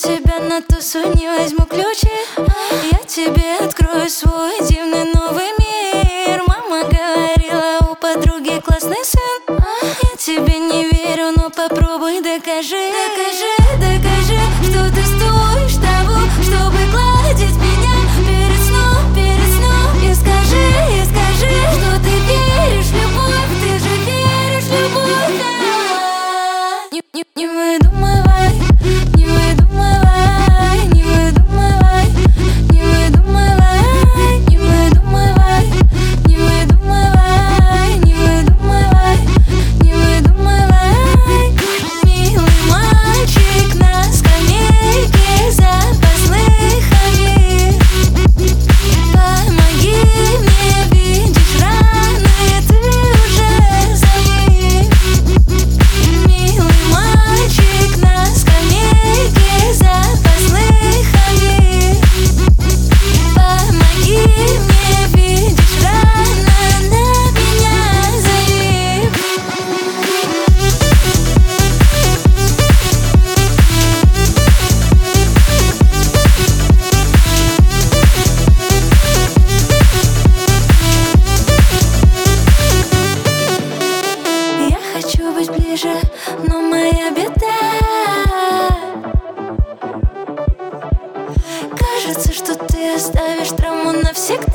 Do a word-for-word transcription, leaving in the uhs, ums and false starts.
тебя на тусу не возьму ключи. Я тебе открою свой дивный новый мир. Мама говорила, у подруги классный сын. Я тебе не верю, но попробуй докажи. Докажи, докажи, что ты стоишь того, чтобы гладить меня перед сном, перед сном. И скажи, и скажи, что ты веришь в любовь. Ты же веришь в любовь. Не, не, не выдумывай, не выдумывай, не выдумывай, не выдумывай, не выдумывай, не выдумывай, не выдумывай, не выдумывай. Милый мальчик на скамейке запасных авик, помоги мне, видишь раны, ты уже за них. Милый мальчик на скамейке запасных авик, помоги мне, видишь рано на меня залив. Я хочу быть ближе, но моя беда. Кажется, что ты оставишь травму навсегда.